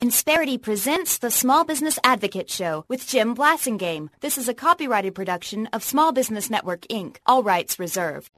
Insperity presents the Small Business Advocate Show with Jim Blasingame. This is a copyrighted production of Small Business Network, Inc. All rights reserved.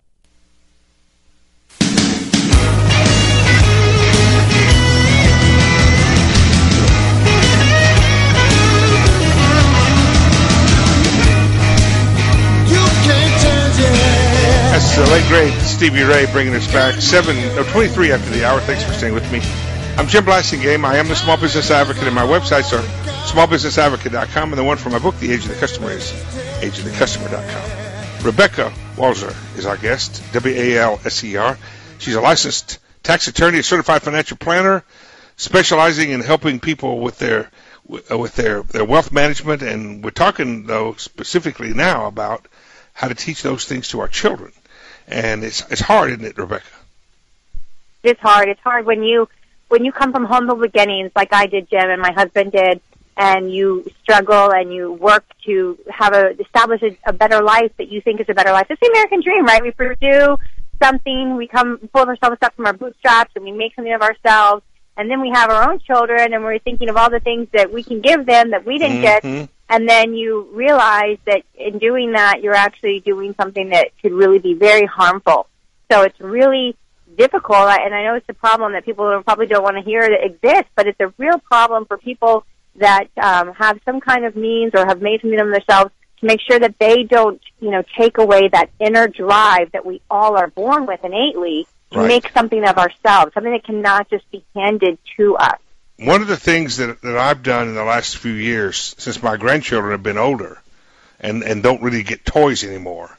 That's the late great Stevie Ray bringing us back 23 after the hour. Thanks for staying with me. I'm Jim Blasingame. I am the Small Business Advocate, and my websites are smallbusinessadvocate.com, and the one for my book, The Age of the Customer, is ageofthecustomer.com. Rebecca Walser is our guest, W-A-L-S-E-R. She's a licensed tax attorney, a certified financial planner, specializing in helping people with their wealth management, and we're talking, though, specifically now about how to teach those things to our children. And it's hard, isn't it, Rebecca? It's hard. It's hard when you come from humble beginnings like I did, Jim, and my husband did, and you struggle and you work to establish a better life that you think is a better life. It's the American dream, right? We pursue something, we pull ourselves up from our bootstraps, and we make something of ourselves, and then we have our own children, and we're thinking of all the things that we can give them that we didn't get, and then you realize that in doing that, you're actually doing something that could really be very harmful. So it's really difficult, and I know it's a problem that people probably don't want to hear that exists, but it's a real problem for people that have some kind of means or have made something of themselves to make sure that they don't, take away that inner drive that we all are born with innately to make something of ourselves, something that cannot just be handed to us. One of the things that I've done in the last few years, since my grandchildren have been older and don't really get toys anymore,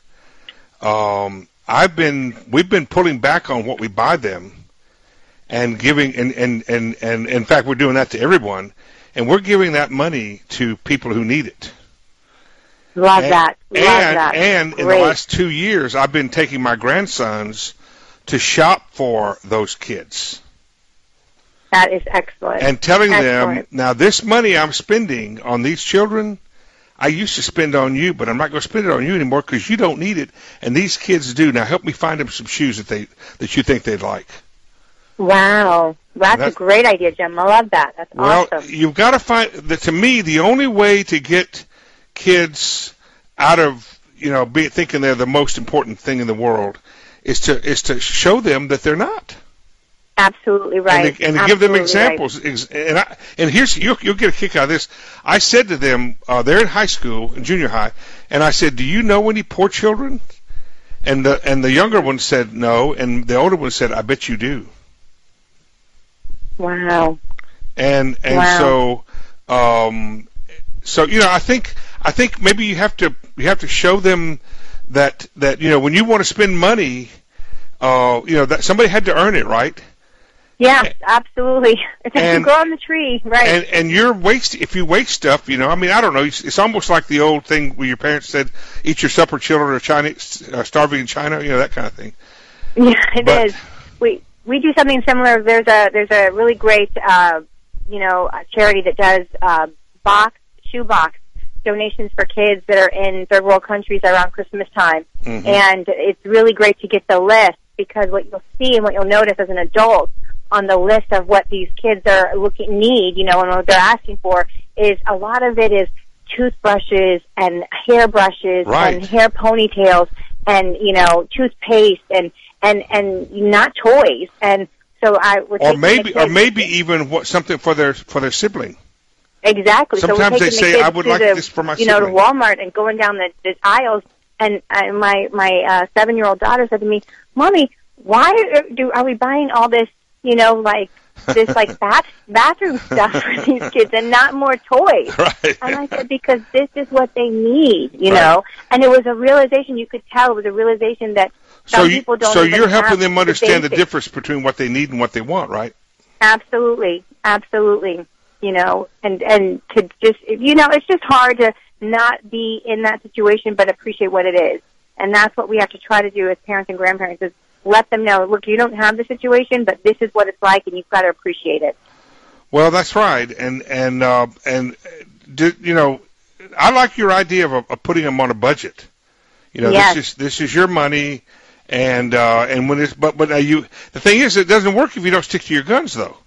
we've been pulling back on what we buy them and giving, and in fact, we're doing that to everyone, and we're giving that money to people who need it. Love that. And in the last 2 years, I've been taking my grandsons to shop for those kids. That is excellent. And telling them, now this money I'm spending on these children, I used to spend on you, but I'm not going to spend it on you anymore because you don't need it, and these kids do. Now help me find them some shoes that you think they'd like. Wow. That's a great idea, Jim. I love that. That's awesome. Well, you've got to find, to me, the only way to get kids out of, thinking they're the most important thing in the world is to show them that they're not. Absolutely right. And to give them examples. Right. And here's you'll get a kick out of this. I said to them, they're in high school, in junior high, and I said, "Do you know any poor children?" And the younger one said no, and the older one said, "I bet you do." Wow. And wow. So I think maybe you have to show them that when you want to spend money, that somebody had to earn it, right? Yeah, absolutely. It's like you grow on the tree, right? And if you waste stuff, I don't know. It's almost like the old thing where your parents said, "Eat your supper, children, or starving in China," that kind of thing. Yeah, it is. We do something similar. There's a really great charity that does shoebox donations for kids that are in third world countries around Christmas time, and it's really great to get the list because what you'll see and what you'll notice as an adult on the list of what these kids are need, and what they're asking for is a lot of it is toothbrushes and hairbrushes and hair ponytails and toothpaste and not toys. And so or maybe even something for their sibling. Exactly. Sometimes they say, "I would like this for my sibling." To Walmart and going down the aisles, and my 7-year-old daughter said to me, "Mommy, why are we buying all this?" this bathroom stuff for these kids and not more toys. Right. And I said, because this is what they need, know. And it was a realization, you could tell it was a realization that some people don't So you're helping them understand the difference between what they need and what they want, right? Absolutely. And to just, it's just hard to not be in that situation but appreciate what it is. And that's what we have to try to do as parents and grandparents is let them know, look, you don't have the situation, but this is what it's like, and you've got to appreciate it. Well, that's right, and I like your idea of putting them on a budget. Yes. This is your money, and when it's but the thing is, it doesn't work if you don't stick to your guns, though.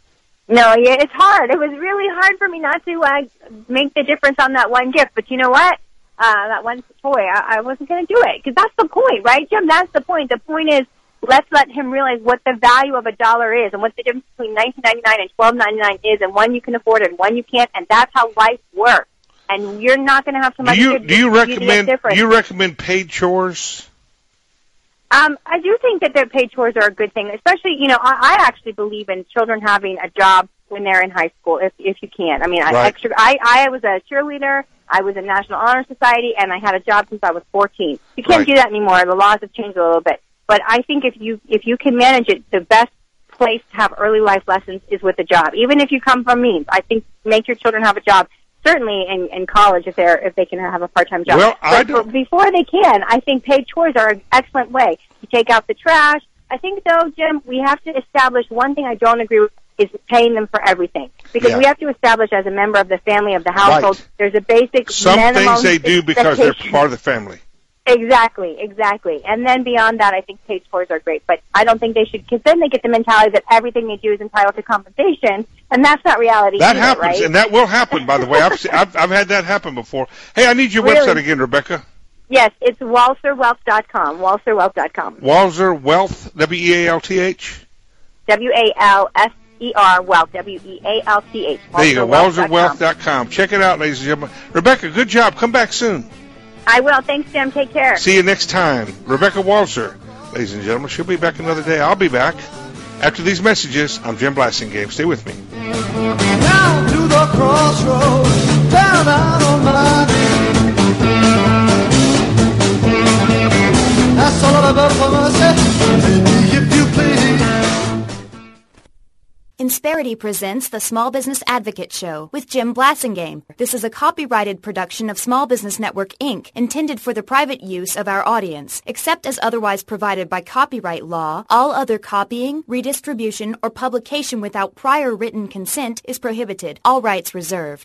No, yeah, it's hard. It was really hard for me not to make the difference on that one gift. But you know what? That one toy, I wasn't going to do it because that's the point, right, Jim? That's the point. The point is, let's let him realize what the value of $1 is and what the difference between $19.99 and $12.99 is, and when you can afford it and when you can't, and that's how life works. And you're not going to have so much. Do you recommend paid chores? I do think that their paid chores are a good thing, especially, I actually believe in children having a job when they're in high school, if you can. I mean, right. I was a cheerleader, I was in National Honor Society, and I had a job since I was 14. You can't right. do that anymore. The laws have changed a little bit. But I think if you can manage it, the best place to have early life lessons is with a job. Even if you come from means, I think make your children have a job. Certainly in college if they can have a part-time job. Well, but before they can, I think paid chores are an excellent way. You take out the trash. I think, though, Jim, we have to establish one thing I don't agree with is paying them for everything. Because we have to establish as a member of the family, of the household, right. there's a basic Some minimum things they do because they're part of the family. Exactly. And then beyond that, I think paid chores are great. But I don't think they should, because then they get the mentality that everything they do is entitled to compensation, and that's not reality That either, happens, right? and that will happen, by the way. I've had that happen before. Hey, I need your website again, Rebecca. Yes, it's walserwealth.com, walserwealth.com. Walser Wealth, W-E-A-L-T-H? W-A-L-S-E-R, Wealth, W-E-A-L-T-H. There you go, walserwealth.com. Check it out, ladies and gentlemen. Rebecca, good job. Come back soon. I will. Thanks, Jim. Take care. See you next time. Rebecca Walser. Ladies and gentlemen, she'll be back another day. I'll be back. After these messages, I'm Jim Blasingame. Stay with me. Down to the crossroads, down out on my knees. That's all I love for mercy, if you please. Insperity presents the Small Business Advocate Show with Jim Blasingame. This is a copyrighted production of Small Business Network, Inc., intended for the private use of our audience. Except as otherwise provided by copyright law, all other copying, redistribution, or publication without prior written consent is prohibited. All rights reserved.